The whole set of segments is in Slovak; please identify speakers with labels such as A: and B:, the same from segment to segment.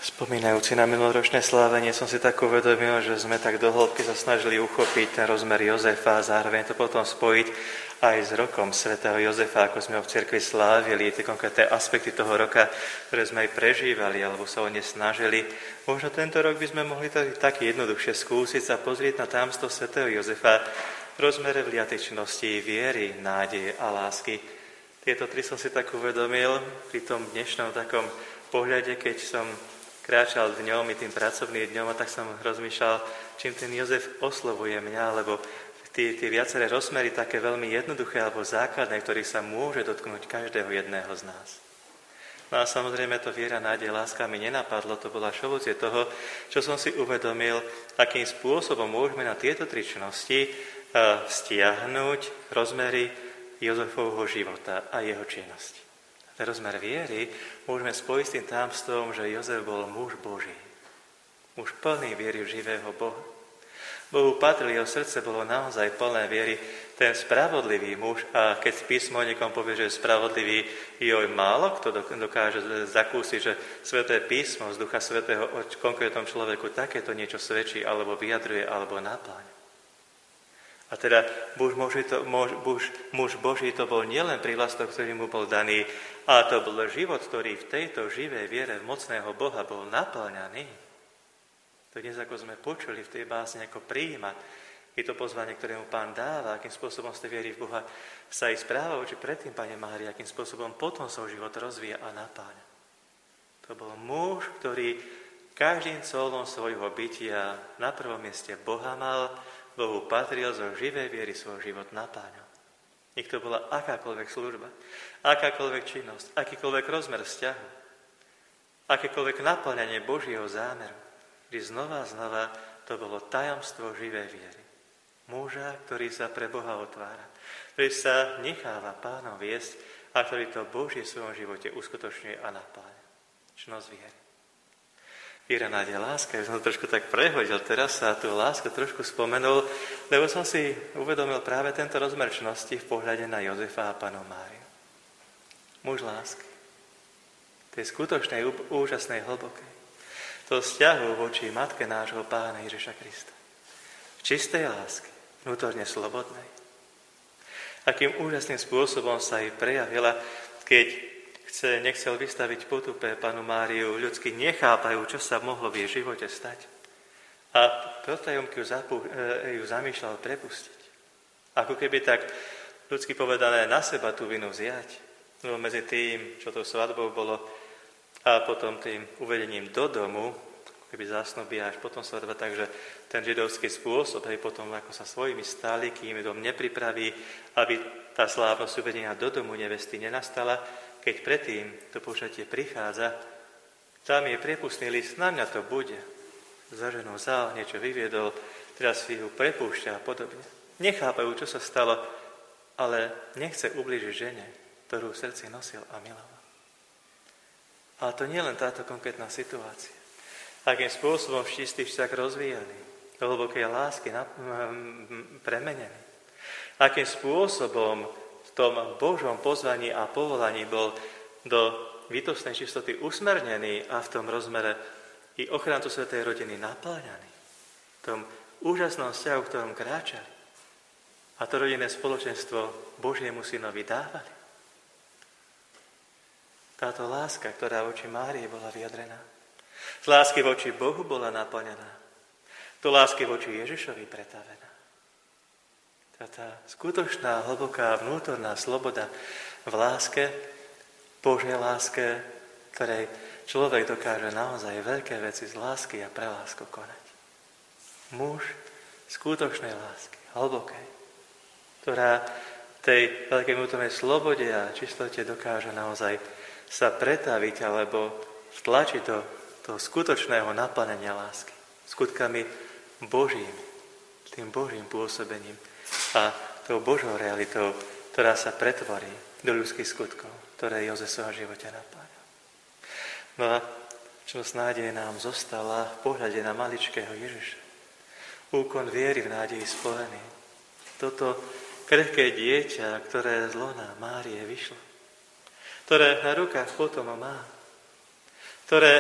A: Spomínajúci na minuloročné slávenie som si tak uvedomil, že sme tak do hĺbky sa snažili uchopiť ten rozmer Jozefa a zároveň to potom spojiť aj s rokom svätého Jozefa, ako sme ho v cirkvi slávili, tie konkrétne aspekty toho roka, ktoré sme aj prežívali alebo sa o ne snažili. Možno tento rok by sme mohli taký jednoduchšie skúsiť sa pozrieť na tajomstvo svätého Jozefa v rozmere vliatečnosti, viery, nádeje a lásky. Tieto tri som si tak uvedomil pri tom dnešnom takom pohľade, keď som kráčal dňom i tým pracovným dňom a tak som rozmýšľal, čím ten Jozef oslovuje mňa, lebo tie viaceré rozmery také veľmi jednoduché alebo základné, ktorých sa môže dotknúť každého jedného z nás. No a samozrejme to viera, nádej, láska mi nenapadlo, to bola šovocie toho, čo som si uvedomil, akým spôsobom môžeme na tieto tri činnosti stiahnuť rozmery Jozefovho života a jeho činnosti. Rozmer viery môžeme spojiť s tým tajomstvom, že Jozef bol muž Boží. Muž plný viery v živého Boha. Bohu patril, jeho srdce bolo naozaj plné viery. Ten spravodlivý muž, a keď písmo niekom povie, že je spravodlivý, joj málo kto dokáže zakúsiť, že Sväté písmo z Ducha Svätého o konkrétnom človeku takéto niečo svedčí, alebo vyjadruje, alebo napláňa. A teda muž Boží to bol nielen prívlastok, ktorý mu bol daný, ale to bol život, ktorý v tejto živej viere v mocného Boha bol naplňaný. To dnes, ako sme počuli v tej básni, ako prijíma, je to pozvanie, ktoré mu Pán dáva, akým spôsobom z tej viery v Boha sa aj správa voči predtým, Pane Márii, akým spôsobom potom svoj život rozvíja a napáňa. To bol muž, ktorý každým colom svojho bytia na prvom mieste Boha mal, Bohu patril, zo živej viery svoj život napáňal. Nech to bola akákoľvek služba, akákoľvek činnosť, akýkoľvek rozmer vzťahu, akékoľvek naplňanie Božieho zámeru, kdy znova to bolo tajomstvo živej viery. Muža, ktorý sa pre Boha otvára, ktorý sa necháva Pánom viesť a ktorý to Božie v svojom živote uskutočňuje a napáňa. Činnosť viery. Viera, nádej, láska. Ja som to trošku tak prehodil. Teraz sa tú lásku trošku spomenul, lebo som si uvedomil práve tento rozmer čnosti v pohľade na Jozefa a Pannu Máriu. Muž lásky. Tej skutočnej, úžasnej, hlbokej. To vzťahu voči matke nášho Pána Ježiša Krista. V čistej láske, vnútorne slobodnej. Akým úžasným spôsobom sa jej prejavila, keď nechcel vystaviť potupe Pannu Máriu, ľudsky nechápajú, čo sa mohlo v jej živote stať. A protajomky ju zamýšľal prepustiť. Ako keby tak ľudsky povedané na seba tú vinu vziať. No medzi tým, čo tou svadbou bolo, a potom tým uvedením do domu, keby zásnubí až potom svadba, takže ten židovský spôsob, aj potom, ako sa svojimi stáli, kým dom nepripraví, aby tá slávnosť uvedenia do domu nevesty nenastala. Keď predtým to počatie prichádza, tam je priepustný list, na mňa to bude. Za ženou vzal, niečo vyviedol, teraz si ju prepúšťa a podobne. Nechápajú, čo sa stalo, ale nechce ublížiť žene, ktorú v srdci nosil a miloval. Ale to nie len táto konkrétna situácia. Akým spôsobom v čistý vzťah rozvíjali, do hlbokej lásky premenený. Akým spôsobom v tom Božom pozvaní a povolaní bol do bytostnej čistoty usmernený a v tom rozmere i ochrancu svätej rodiny napĺňaný. V tom úžasnom vzťahu, v ktorom kráčali. A to rodinné spoločenstvo Božiemu synovi dávali. Táto láska, ktorá voči Márii bola vyjadrená, z lásky voči Bohu bola naplnená, do lásky voči Ježišovi pretavená. Tá skutočná, hlboká, vnútorná sloboda v láske, Božej láske, ktorej človek dokáže naozaj veľké veci z lásky a pre lásku konať. Muž skutočnej lásky, hlbokej, ktorá tej veľkej vnútornej slobode a čistote dokáže naozaj sa pretaviť alebo vtlačiť do toho skutočného naplnenia lásky. Skutkami Božími, tým Božím pôsobením a tou Božou realitou, ktorá sa pretvorí do ľudských skutkov, ktoré Jozef v svojom živote napája. No a čo nádej nám zostala v pohľade na maličkého Ježiša. Úkon viery v nádeji spojený. Toto krehké dieťa, ktoré z lona Márie vyšlo, ktoré na rukách potom má, ktoré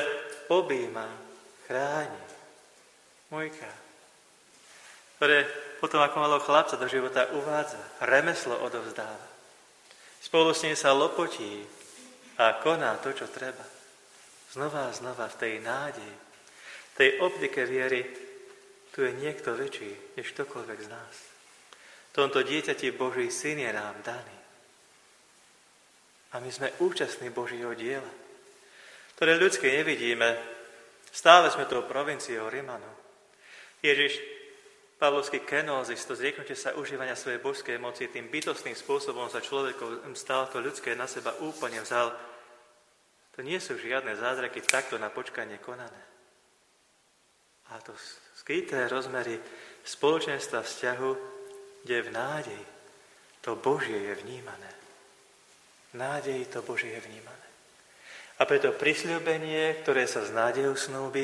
A: objíma, chráni, mojká, ktoré potom ako malého chlapca do života uvádza, remeslo odovzdáva. Spolu s ním sa lopotí a koná to, čo treba. Znova a znova v tej nádeji, v tej optike viery, tu je niekto väčší, než ktokoľvek z nás. V tomto dieťati Boží syn je nám daný. A my sme účastní Božieho diela, ktoré ľudské nevidíme. Stále sme tou provinciou Rimanov. Ježiš, pavlovský kenózis, to zrieknutie sa užívania svojej božskej moci, tým bytostným spôsobom sa človekom stal, to ľudské na seba úplne vzal. To nie sú žiadne zázraky takto na počkanie konané. A to skryté rozmery spoločenstva vzťahu, kde v nádeji to Božie je vnímané. V nádeji to Božie je vnímané. A preto prisľúbenie, ktoré sa s nádejou snúbi,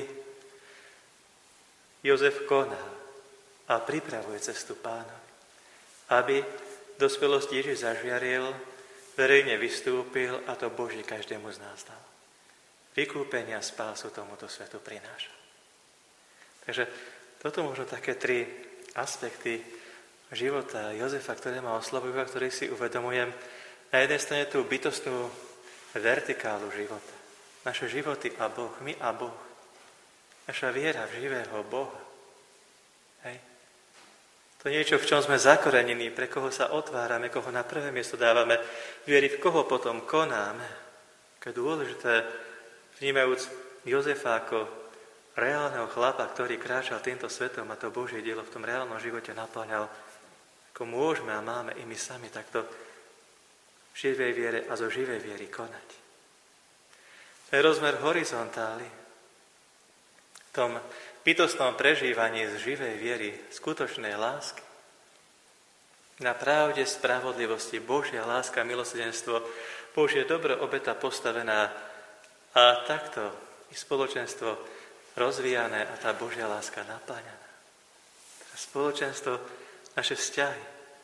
A: Jozef koná a pripravuje cestu Pánovi, aby v dospelosti Ježiš zažiaril, verejne vystúpil a to Božie každému z nás dal. Vykúpenia spásu tomuto svetu prináša. Takže toto možno také 3 aspekty života Jozefa, ktoré ma oslovujú a ktoré si uvedomujem. Na jednej strane tú bytostnú vertikálu života. Naše životy a Boh, my a Boh. Naša viera v živého Boha. Hej. To niečo, v čom sme zakorenení, pre koho sa otvárame, koho na prvé miesto dávame, viery, v koho potom konáme. Keď je dôležité, vnímajúc Jozefa ako reálneho chlapa, ktorý kráčal týmto svetom a to Božie dielo v tom reálnom živote naplňal, ako môžeme a máme i my sami takto v živej viere a zo živej viery konať. To je rozmer horizontály, v tom bytostnom prežívaní z živej viery, skutočnej lásky. Na pravde, spravodlivosti, Božia láska, milosrdenstvo, Božie dobro, obeta postavená a takto i spoločenstvo rozvíjané a tá Božia láska naplňaná. Teda spoločenstvo, naše vzťahy.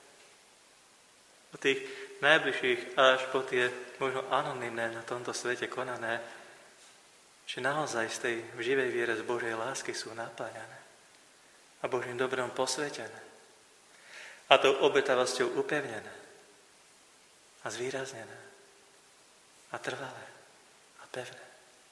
A: Od tých najbližších až po tie možno anonymné na tomto svete konané, že naozaj z tej živej viere z Božej lásky sú naplňané a Božím dobrom posvetené a tou obetavosťou upevnené a zvýraznené a trvalé a pevné.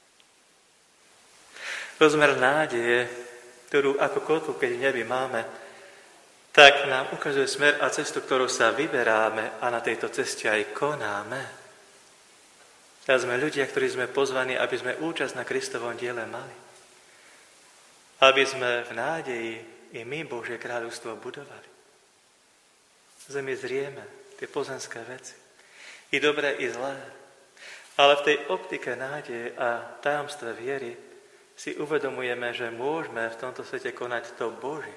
A: Rozmer nádeje, ktorú ako kotvu, keď v nebi máme, tak nám ukazuje smer a cestu, ktorú sa vyberáme a na tejto ceste aj konáme. Teraz sme ľudia, ktorí sme pozvaní, aby sme účasť na Kristovom diele mali. Aby sme v nádeji i my Božie kráľovstvo budovali. Zemi zrieme tie pozemské veci. I dobré, i zlé. Ale v tej optike nádeje a tajomstve viery si uvedomujeme, že môžeme v tomto svete konať to Božie.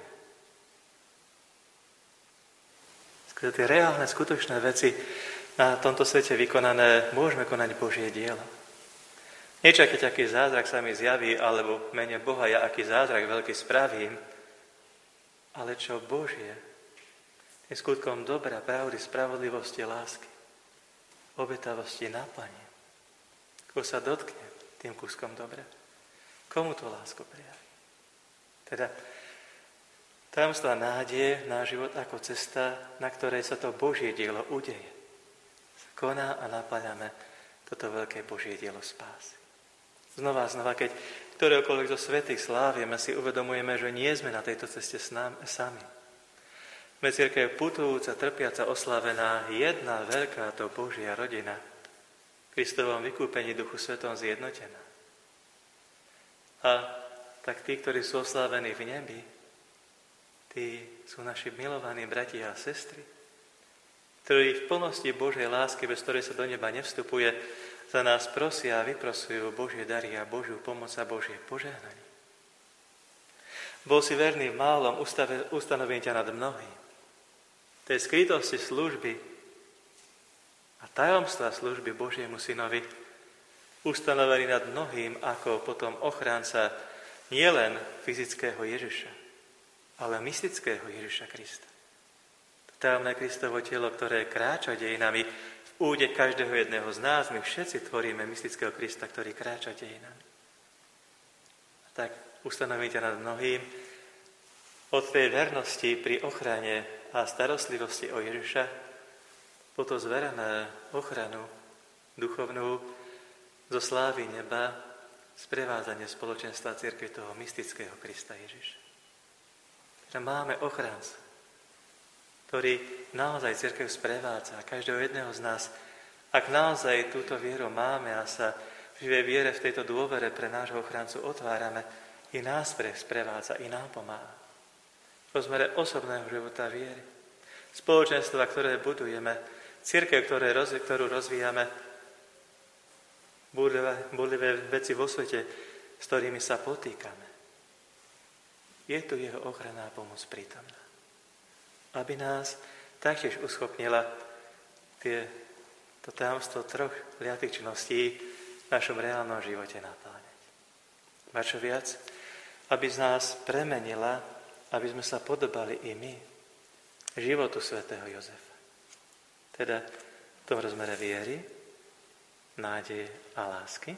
A: Tie reálne, skutočné veci na tomto svete vykonané, môžeme konať Božie dielo. Nečakať, aký zázrak sa mi zjaví, alebo v mene Boha ja aký zázrak veľký spravím, ale čo Božie je skutkom dobra, pravdy, spravodlivosti, lásky, obetavosti naplní. Kto sa dotkne tým kúskom dobra, komu to lásku prijaví. Teda tajomstva nádeje na život ako cesta, na ktorej sa to Božie dielo udeje. Koná a naplňame toto veľké Božie dielo spásy. Znova a znova, keď ktoréhokoľvek zo svätých slávime, si uvedomujeme, že nie sme na tejto ceste sami. Sme cirkev putujúca, trpiaca, oslavená, jedna veľká to Božia rodina, Kristovom vykúpení Duchu Svetom zjednotená. A tak tí, ktorí sú oslávení v nebi, tí sú naši milovaní bratia a sestry, ktorí v plnosti Božej lásky, bez ktorej sa do neba nevstupuje, za nás prosia a vyprosujú Božie dary a Božiu pomoc a Božie požehnanie. Bol si verný v málom, ustanovím ťa nad mnohým. Tej skrytosti služby a tajomstva služby Božiemu synovi ustanovený nad mnohým ako potom ochránca nielen fyzického Ježiša, ale mystického Ježiša Krista. Tajomné Kristovo telo, ktoré kráča dejinami v úde každého jedného z nás, my všetci tvoríme mystického Krista, ktorý kráča dejinami. tak ustanovíte nad mnohým od tej vernosti pri ochrane a starostlivosti o Ježiša po to zverené ochranu duchovnú zo slávy neba, sprevádzanie spoločenstva cirkvi toho mystického Krista Ježiša. Že máme ochráncu, ktorý naozaj cirkev sprevádza každého jedného z nás. Ak naozaj túto vieru máme a sa v živej viere v tejto dôvere pre nášho ochráncu otvárame, i nás sprevádza, i nám pomáha. V rozmere osobného života viery, spoločenstva, ktoré budujeme, cirkev, ktorú rozvíjame, búrlivé veci vo svete, s ktorými sa potýkame. Je tu jeho ochrana a pomoc prítomná. Aby nás taktiež uschopnila to tajomstvo troch liatých činností v našom reálnom živote napáňať. A čo viac, aby z nás premenila, aby sme sa podobali i my životu svätého Jozefa. Teda v tom rozmere viery, nádeje a lásky.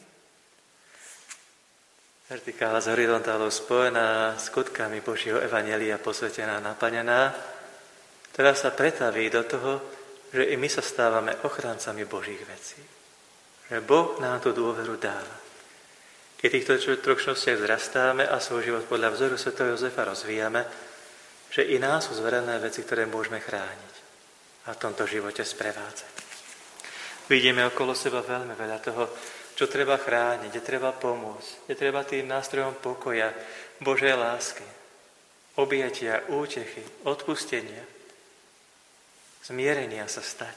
A: Vertikála s horizontálou spojená skutkami Božieho evanjelia, posvetená, naplnená, ktorá sa pretaví do toho, že i my sa stávame ochráncami Božích vecí. Že Boh nám tú dôveru dáva. Keď týchto troch čnostiach vzrastáme a svoj život podľa vzoru svätého Jozefa rozvíjame, že i nás sú zverené veci, ktoré môžeme chrániť a v tomto živote sprevádzať. Vidíme okolo seba veľmi veľa toho, čo treba chrániť, kde treba pomôcť, kde treba tým nástrojom pokoja, Božej lásky, objatia, útechy, odpustenia, zmierenia sa stať.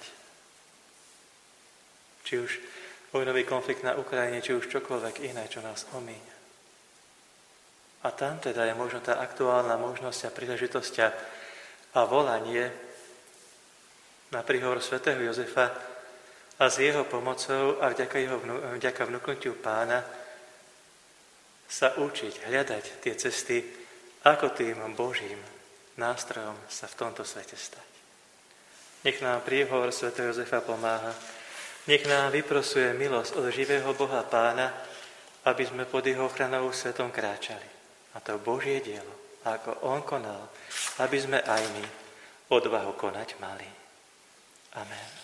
A: Či už vojnový konflikt na Ukrajine, či už čokoľvek iné, čo nás omíňa. A tam teda je možno tá aktuálna možnosť a príležitosť a volanie na príhovor svätého Jozefa a s jeho pomocou a vďaka vnúknutiu Pána sa učiť, hľadať tie cesty, ako tým Božím nástrojom sa v tomto svete stať. Nech nám príhovor svätého Jozefa pomáha, nech nám vyprosuje milosť od živého Boha Pána, aby sme pod jeho ochranou svetom kráčali. A to Božie dielo, ako on konal, aby sme aj my odvahu konať mali. Amen.